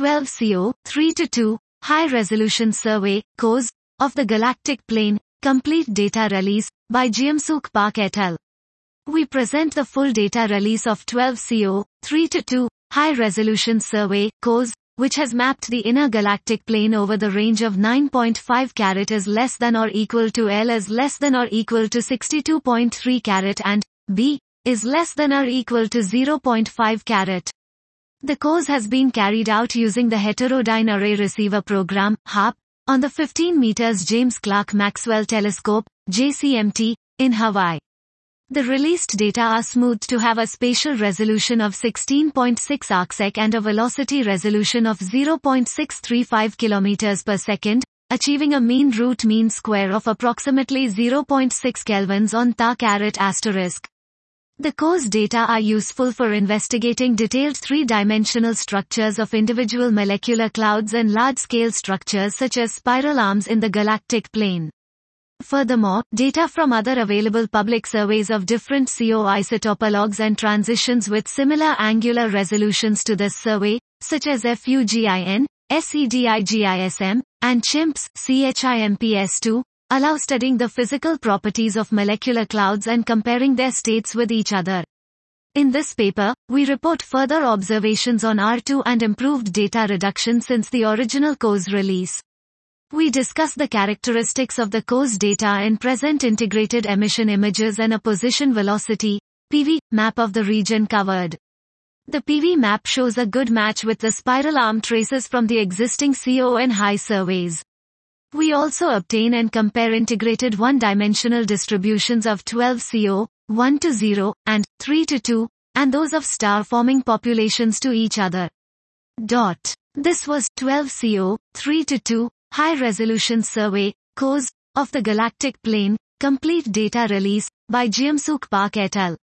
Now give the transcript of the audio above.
12CO 3:2 High-Resolution Survey (COS) of the Galactic Plane, Complete Data Release, by Jeomsuk Park et al. We present the full data release of 12CO 3:2 High-Resolution Survey (COS), which has mapped the inner galactic plane over the range of 9.5 carat is less than or equal to L is less than or equal to 62.3 carat and B is less than or equal to 0.5 carat. The COS has been carried out using the Heterodyne Array Receiver Program, HARP, on the 15 meters James Clerk Maxwell Telescope, JCMT, in Hawaii. The released data are smoothed to have a spatial resolution of 16.6 arcsec and a velocity resolution of 0.635 km per second, achieving a mean root mean square of approximately 0.6 kelvins on ta-carat asterisk. The COS data are useful for investigating detailed three-dimensional structures of individual molecular clouds and large-scale structures such as spiral arms in the galactic plane. Furthermore, data from other available public surveys of different CO isotopologues and transitions with similar angular resolutions to this survey, such as FUGIN, SEDIGISM, and CHIMPS, CHIMPS2, allow studying the physical properties of molecular clouds and comparing their states with each other. In this paper, we report further observations on R2 and improved data reduction since the original COS release. We discuss the characteristics of the COS data in present integrated emission images and a position velocity (PV) map of the region covered. The PV map shows a good match with the spiral arm traces from the existing CO and high surveys. We also obtain and compare integrated one-dimensional distributions of 12CO, 1:0, and 3:2, and those of star-forming populations to each other. This was 12CO, 3:2, High-Resolution Survey, COS, of the Galactic Plane, Complete Data Release, by Jeomsuk Park et al.